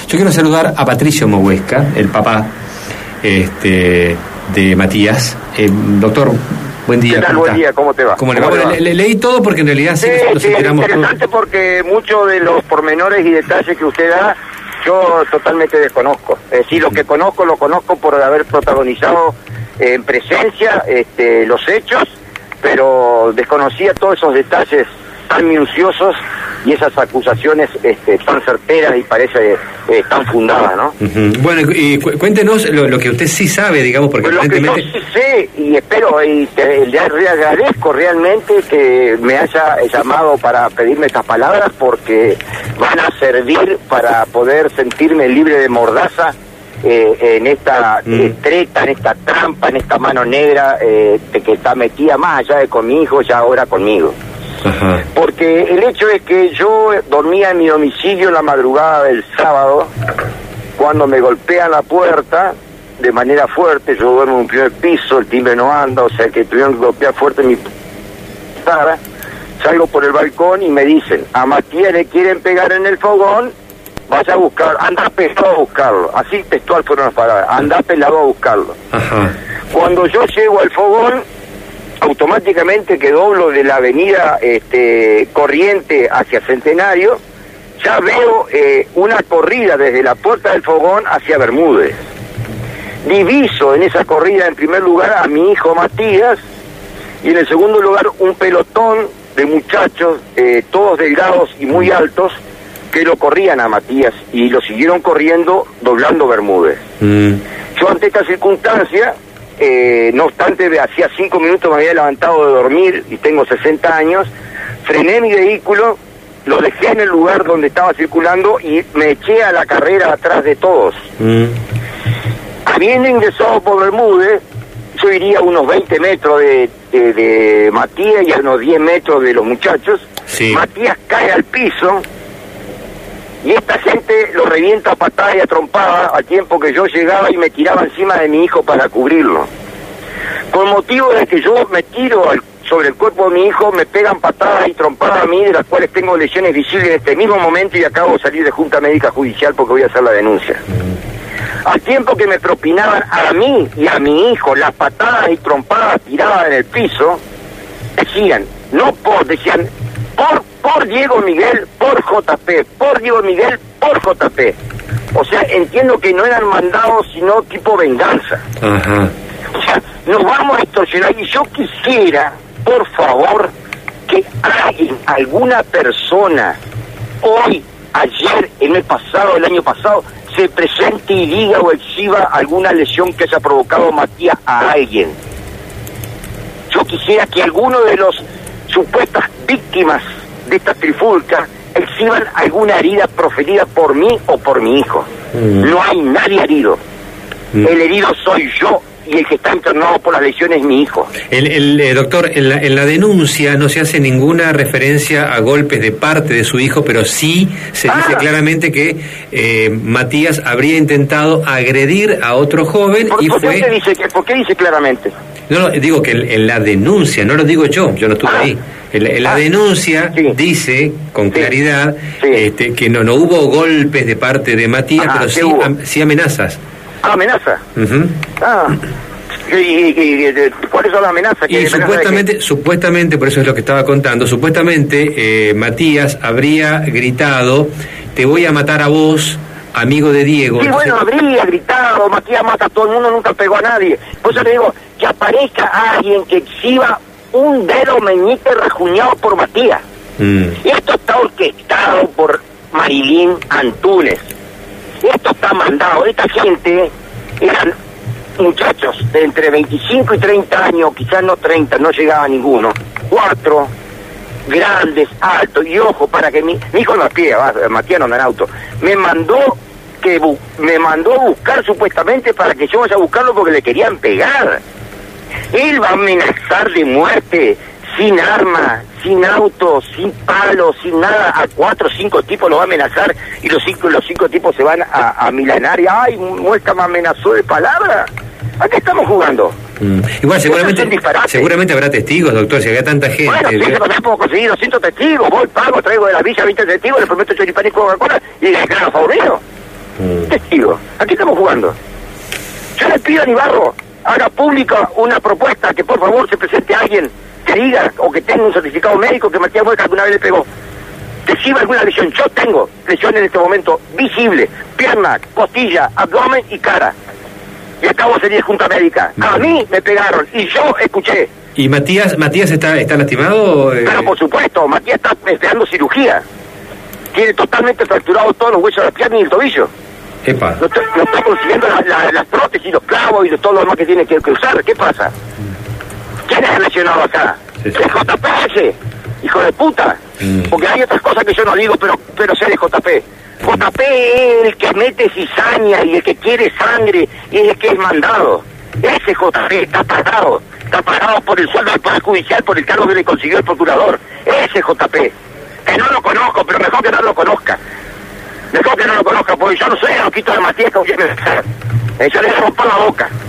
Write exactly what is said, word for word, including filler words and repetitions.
Yo quiero saludar a Patricio Mohuesca, el papá este, de Matías. Eh, doctor, buen día. ¿Qué tal? Buen día, ¿cómo te va? ¿Cómo le va? Le, le, leí todo porque en realidad sí, sí nos sí, enteramos es interesante todo. Porque muchos de los pormenores y detalles que usted da, yo totalmente desconozco. Es decir, lo que conozco, lo conozco por haber protagonizado eh, en presencia este, los hechos, pero desconocía todos esos detalles tan minuciosos y esas acusaciones este, tan certeras y parece eh, tan fundadas, ¿no? Uh-huh. Bueno, y cu- cuéntenos lo, lo que usted sí sabe, digamos, porque lo aparentemente... que yo sí sé, y espero, y te, le agradezco realmente que me haya llamado para pedirme estas palabras, porque van a servir para poder sentirme libre de mordaza eh, en esta mm. eh, treta, en esta trampa, en esta mano negra eh, de que está metida más allá de con mi hijo, ya ahora conmigo. Ajá. Porque el hecho es que yo dormía en mi domicilio en la madrugada del sábado, cuando me golpean la puerta de manera fuerte. Yo duermo en un primer piso, el timbre no anda, o sea que tuvieron que golpear fuerte mi cara. Salgo por el balcón y me dicen: a Matías le quieren pegar en el fogón, vaya a buscar, anda pelado a buscarlo. Así textual fueron las palabras: anda pelado a buscarlo. Ajá. Cuando yo llego al fogón, automáticamente que doblo de la avenida este, Corriente hacia Centenario, ya veo eh, una corrida desde la puerta del fogón hacia Bermúdez. Diviso en esa corrida, en primer lugar, a mi hijo Matías, y en el segundo lugar un pelotón de muchachos, eh, todos delgados y muy altos, que lo corrían a Matías y lo siguieron corriendo doblando Bermúdez. Mm. Yo, ante esta circunstancia, Eh, no obstante, hacía cinco minutos me había levantado de dormir y tengo sesenta años, frené mi vehículo, lo dejé en el lugar donde estaba circulando y me eché a la carrera atrás de todos. Mm. Habiendo ingresado por Bermúdez, yo iría a unos veinte metros de, de, de Matías y a unos diez metros de los muchachos. Sí. Matías cae al piso y esta gente lo revienta a patadas y a trompadas al tiempo que yo llegaba y me tiraba encima de mi hijo para cubrirlo. Con motivo de que yo me tiro al, sobre el cuerpo de mi hijo, me pegan patadas y trompadas a mí, de las cuales tengo lesiones visibles en este mismo momento y acabo de salir de Junta Médica Judicial porque voy a hacer la denuncia. Al tiempo que me propinaban a mí y a mi hijo las patadas y trompadas tiradas en el piso, decían, no por, decían, por, por Diego Miguel, por J P, por Diego Miguel, por J P. O sea, entiendo que no eran mandados, sino tipo venganza. Ajá. O sea, nos vamos a extorsionar y yo quisiera, por favor, que alguien, alguna persona, hoy, ayer, en el pasado, el año pasado, se presente y diga o exhiba alguna lesión que haya provocado Matías a alguien. Yo quisiera que alguno de los supuestas víctimas de esta trifulca exhiban alguna herida proferida por mí o por mi hijo. Mm. No hay nadie herido. Mm. El herido soy yo y el que está internado por las lesiones es mi hijo. El, el eh, doctor, en la, en la denuncia no se hace ninguna referencia a golpes de parte de su hijo, pero sí se dice ah. claramente que eh, Matías habría intentado agredir a otro joven ¿Por, y ¿por fue... Qué dice, ¿Por qué dice claramente? No, no, digo que en, en la denuncia, no lo digo yo, yo no estuve ah. ahí. En, en la ah. denuncia sí. dice con sí. claridad sí. Este, que no, no hubo golpes de parte de Matías, ah, pero sí, am, sí amenazas. Ah, amenaza. Uh-huh. Ah. ¿Y, y, y, y cuáles son las amenazas? Y supuestamente, supuestamente, por eso es lo que estaba contando, supuestamente eh, Matías habría gritado: te voy a matar a vos, amigo de Diego. Sí, entonces... bueno, habría gritado, Matías mata a todo el mundo, nunca pegó a nadie. Por eso le digo, que aparezca alguien que exhiba un dedo meñique rajuñado por Matías. Mm. Esto está orquestado por Marilyn Antunes. Esto está mandado. Esta gente eran muchachos de entre veinticinco y treinta años, quizás no treinta, no llegaba a ninguno. Cuatro, grandes, altos, y ojo, para que mi, mi hijo no a pie, Matías no anda en auto, me mandó que bu, me mandó a buscar supuestamente para que yo vaya a buscarlo porque le querían pegar. Él va a amenazar de muerte, sin arma, sin auto, sin palo, sin nada, a cuatro o cinco tipos los va a amenazar y los cinco, los cinco tipos se van a, a milanar y ¡ay, Muesca me amenazó de palabra! ¿A qué estamos jugando? Mm. Igual seguramente seguramente habrá testigos, doctor, si había tanta gente. Bueno, sí, yo también puedo conseguir doscientos testigos, voy, pago, traigo de la villa veinte testigos, les prometo choripán y Coca-Cola y le declaro favorito. Un testigo. Aquí estamos jugando. Yo le pido a Nibarro, haga pública una propuesta, que por favor se presente a alguien que diga o que tenga un certificado médico que Matías Mueca alguna vez le pegó. Que sirva alguna lesión. Yo tengo lesiones en este momento visibles: pierna, costilla, abdomen y cara. Y acabo de salir de junta médica. A mí me pegaron y yo escuché. ¿Y Matías Matías está está lastimado? Eh... Pero por supuesto, Matías está esperando cirugía. Tiene totalmente fracturado todos los huesos de la pierna y el tobillo. Epa. No está, no está consiguiendo la, la, las prótesis, los clavos y todo lo demás que tiene que, que usar. ¿Qué pasa? ¿Quién es el lesionado acá? Sí, sí. El J P ese, hijo de puta. Mm. Porque hay otras cosas que yo no digo, pero pero sé de J P. J P es el que mete cizaña y el que quiere sangre y el que es mandado. Ese J P está pagado. Está pagado por el sueldo del Poder Judicial, por el cargo que le consiguió el procurador. Ese J P. Que no lo conozco, pero mejor que no lo conozca. Mejor que no lo conozca, porque yo no soy el loquito de Matías que voy a pensar. Yo le rompo la boca.